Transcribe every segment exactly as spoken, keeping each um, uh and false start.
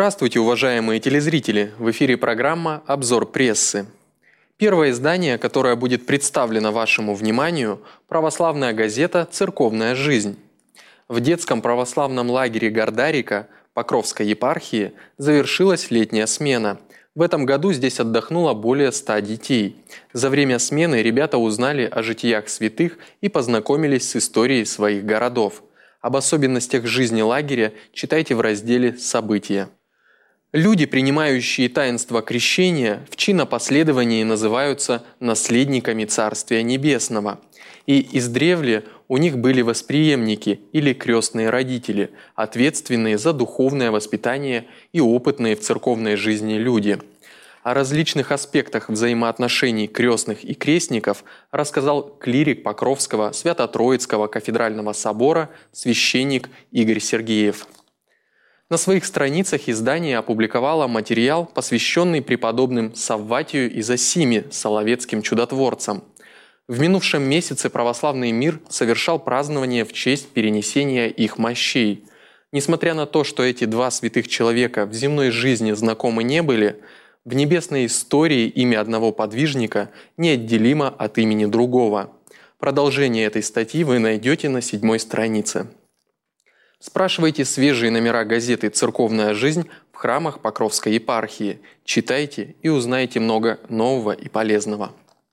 Здравствуйте, уважаемые телезрители! В эфире программа «Обзор прессы». Первое издание, которое будет представлено вашему вниманию – православная газета «Церковная жизнь». В детском православном лагере Гордарика Покровской епархии завершилась летняя смена. В этом году здесь отдохнуло более ста детей. За время смены ребята узнали о житиях святых и познакомились с историей своих городов. Об особенностях жизни лагеря читайте в разделе «События». Люди, принимающие таинство крещения, в чинопоследовании называются наследниками Царствия Небесного. И издревле у них были восприемники или крестные родители, ответственные за духовное воспитание и опытные в церковной жизни люди. О различных аспектах взаимоотношений крестных и крестников рассказал клирик Покровского Свято-Троицкого кафедрального собора священник Игорь Сергеев. На своих страницах издание опубликовало материал, посвященный преподобным Савватию и Зосиме, соловецким чудотворцам. В минувшем месяце православный мир совершал празднование в честь перенесения их мощей. Несмотря на то, что эти два святых человека в земной жизни знакомы не были, в небесной истории имя одного подвижника неотделимо от имени другого. Продолжение этой статьи вы найдете на седьмой странице. Спрашивайте свежие номера газеты «Церковная жизнь» в храмах Покровской епархии. Читайте и узнаете много нового и полезного.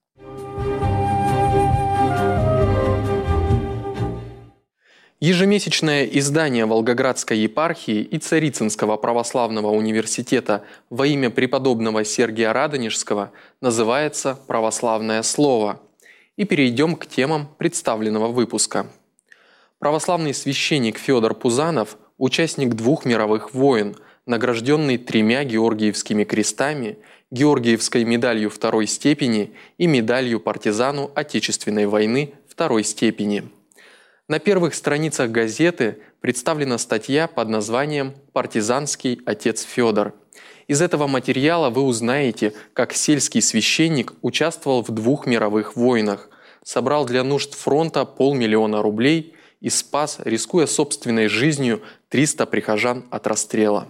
Ежемесячное издание Волгоградской епархии и Царицынского православного университета во имя преподобного Сергия Радонежского называется «Православное слово». И перейдем к темам представленного выпуска. Православный священник Федор Пузанов, участник двух мировых войн, награжденный тремя Георгиевскими крестами, Георгиевской медалью второй степени и медалью партизану Отечественной войны второй степени. На первых страницах газеты представлена статья под названием «Партизанский отец Федор». Из этого материала вы узнаете, как сельский священник участвовал в двух мировых войнах, собрал для нужд фронта полмиллиона рублей и спас, рискуя собственной жизнью, триста прихожан от расстрела.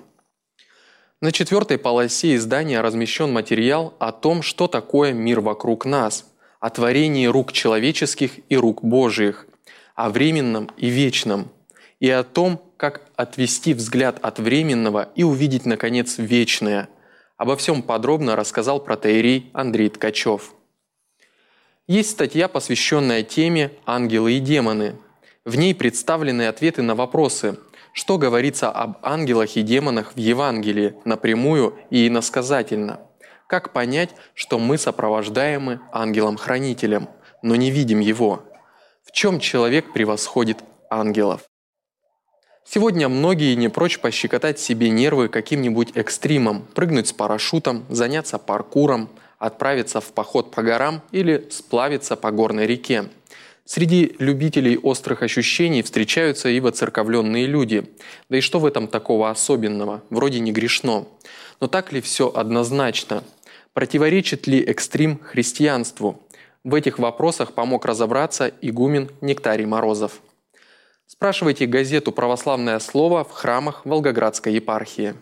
На четвертой полосе издания размещен материал о том, что такое мир вокруг нас, о творении рук человеческих и рук Божиих, о временном и вечном, и о том, как отвести взгляд от временного и увидеть, наконец, вечное. Обо всем подробно рассказал протоиерей Андрей Ткачев. Есть статья, посвященная теме «Ангелы и демоны». В ней представлены ответы на вопросы, что говорится об ангелах и демонах в Евангелии напрямую и иносказательно. Как понять, что мы сопровождаемы ангелом-хранителем, но не видим его? В чем человек превосходит ангелов? Сегодня многие не прочь пощекотать себе нервы каким-нибудь экстримом, прыгнуть с парашютом, заняться паркуром, отправиться в поход по горам или сплавиться по горной реке. Среди любителей острых ощущений встречаются и воцерковленные люди. Да и что в этом такого особенного? Вроде не грешно. Но так ли все однозначно? Противоречит ли экстрим христианству? В этих вопросах помог разобраться игумен Нектарий Морозов. Спрашивайте газету «Православное слово» в храмах Волгоградской епархии.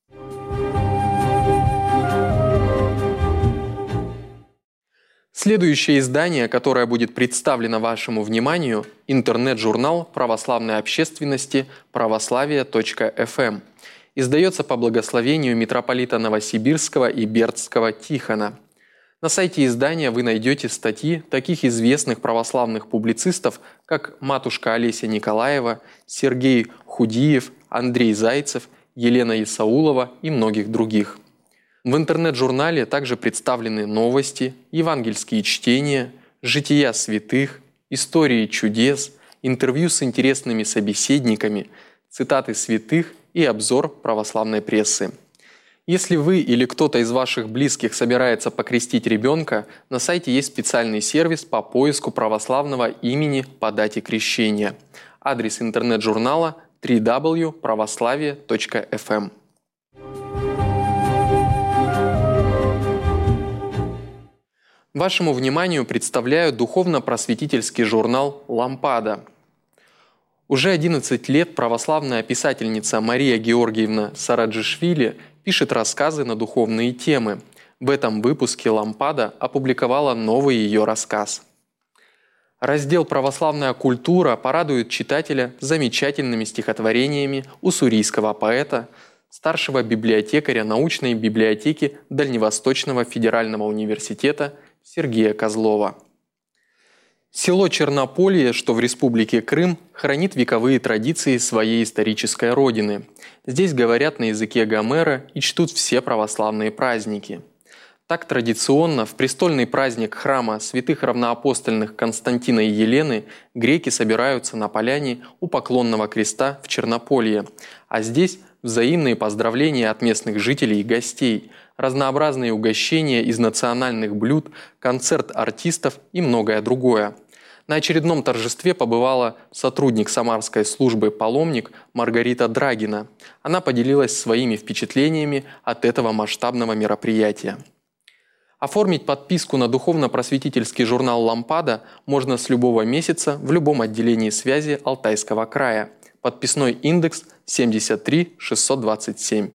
Следующее издание, которое будет представлено вашему вниманию, интернет-журнал православной общественности православие точка эф эм. Издается по благословению митрополита Новосибирского и Бердского Тихона. На сайте издания вы найдете статьи таких известных православных публицистов, как матушка Олеся Николаева, Сергей Худиев, Андрей Зайцев, Елена Исаулова и многих других. В интернет-журнале также представлены новости, евангельские чтения, жития святых, истории чудес, интервью с интересными собеседниками, цитаты святых и обзор православной прессы. Если вы или кто-то из ваших близких собирается покрестить ребенка, на сайте есть специальный сервис по поиску православного имени по дате крещения. Адрес интернет-журнала дабл ю дабл ю дабл ю точка православие точка эф эм. Вашему вниманию представляю духовно-просветительский журнал «Лампада». Уже одиннадцать лет православная писательница Мария Георгиевна Сараджишвили пишет рассказы на духовные темы. В этом выпуске «Лампада» опубликовала новый ее рассказ. Раздел «Православная культура» порадует читателя замечательными стихотворениями уссурийского поэта, старшего библиотекаря научной библиотеки Дальневосточного федерального университета Сергея Козлова. Село Чернополье, что в Республике Крым, хранит вековые традиции своей исторической родины. Здесь говорят на языке Гомера и чтут все православные праздники. Так традиционно в престольный праздник храма святых равноапостольных Константина и Елены греки собираются на поляне у Поклонного креста в Чернополье, а здесь взаимные поздравления от местных жителей и гостей, разнообразные угощения из национальных блюд, концерт артистов и многое другое. На очередном торжестве побывала сотрудник самарской службы «Паломник» Маргарита Драгина. Она поделилась своими впечатлениями от этого масштабного мероприятия. Оформить подписку на духовно-просветительский журнал «Лампада» можно с любого месяца в любом отделении связи Алтайского края. Подписной индекс семьдесят три шестьсот двадцать семь.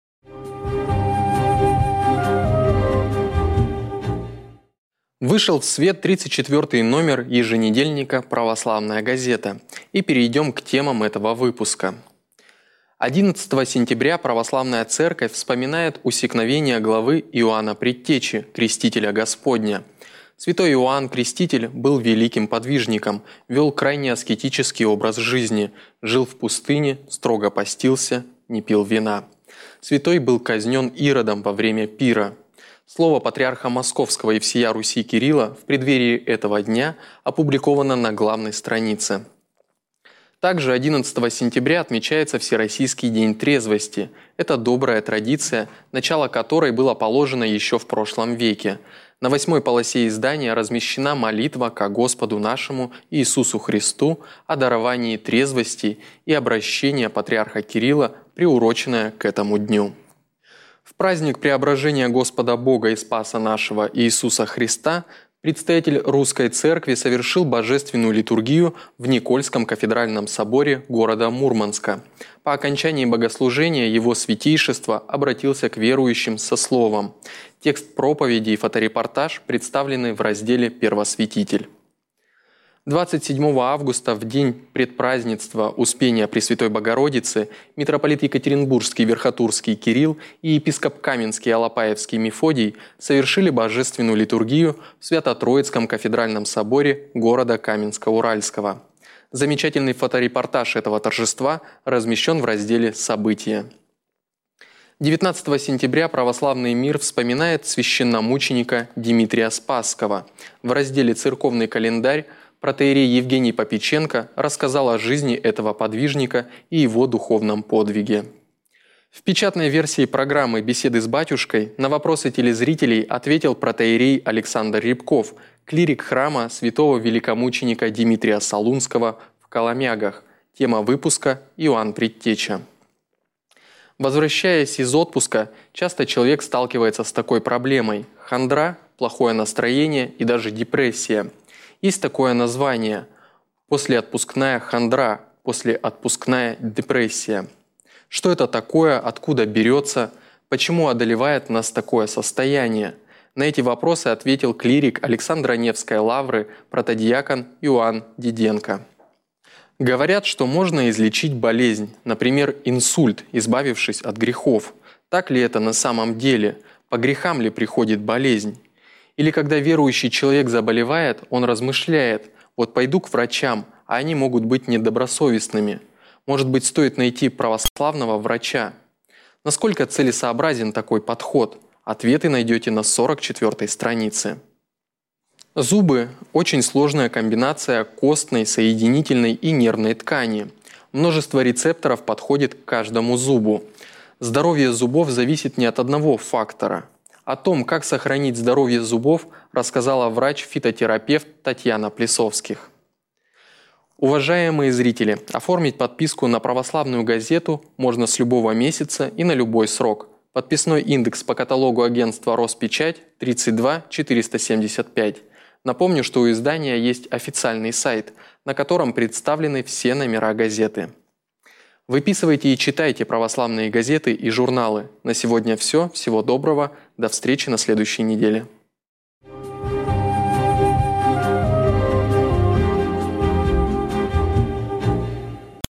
Вышел в свет тридцать четвёртый номер еженедельника «Православная газета». И перейдем к темам этого выпуска. одиннадцатого сентября Православная Церковь вспоминает усекновение главы Иоанна Предтечи, Крестителя Господня. Святой Иоанн Креститель был великим подвижником, вел крайне аскетический образ жизни, жил в пустыне, строго постился, не пил вина. Святой был казнен Иродом во время пира. Слово патриарха Московского и всея Руси Кирилла в преддверии этого дня опубликовано на главной странице. Также одиннадцатого сентября отмечается Всероссийский день трезвости. Это добрая традиция, начало которой было положено еще в прошлом веке. На восьмой полосе издания размещена молитва ко Господу нашему Иисусу Христу о даровании трезвости и обращения патриарха Кирилла, приуроченная к этому дню. В праздник преображения Господа Бога и Спаса нашего Иисуса Христа предстоятель Русской Церкви совершил божественную литургию в Никольском кафедральном соборе города Мурманска. По окончании богослужения его святейшество обратился к верующим со словом. Текст проповеди и фоторепортаж представлены в разделе «Первосвятитель». двадцать седьмого августа, в день предпразднества Успения Пресвятой Богородицы, митрополит Екатеринбургский Верхотурский Кирилл и епископ Каменский Алапаевский Мефодий совершили божественную литургию в Свято-Троицком кафедральном соборе города Каменска-Уральского. Замечательный фоторепортаж этого торжества размещен в разделе «События». девятнадцатого сентября православный мир вспоминает священномученика Дмитрия Спасского. В разделе «Церковный календарь» протоиерей Евгений Попеченко рассказал о жизни этого подвижника и его духовном подвиге. В печатной версии программы «Беседы с батюшкой» на вопросы телезрителей ответил протоиерей Александр Рябков, клирик храма святого великомученика Дмитрия Солунского в Коломягах. Тема выпуска «Иоанн Предтеча». Возвращаясь из отпуска, часто человек сталкивается с такой проблемой – хандра, плохое настроение и даже депрессия. Есть такое название – послеотпускная хандра, послеотпускная депрессия. Что это такое, откуда берется, почему одолевает нас такое состояние? На эти вопросы ответил клирик Александро-Невской лавры протодиакон Иоанн Диденко. Говорят, что можно излечить болезнь, например, инсульт, избавившись от грехов. Так ли это на самом деле? По грехам ли приходит болезнь? Или когда верующий человек заболевает, он размышляет: вот пойду к врачам, а они могут быть недобросовестными. Может быть, стоит найти православного врача? Насколько целесообразен такой подход? Ответы найдете на сорок четвёртой странице. Зубы – очень сложная комбинация костной, соединительной и нервной ткани. Множество рецепторов подходит к каждому зубу. Здоровье зубов зависит не от одного фактора. О том, как сохранить здоровье зубов, рассказала врач-фитотерапевт Татьяна Плесовских. Уважаемые зрители, оформить подписку на православную газету можно с любого месяца и на любой срок. Подписной индекс по каталогу агентства «Роспечать» тридцать два четыреста семьдесят пять. Напомню, что у издания есть официальный сайт, на котором представлены все номера газеты. Выписывайте и читайте православные газеты и журналы. На сегодня все. Всего доброго. До встречи на следующей неделе.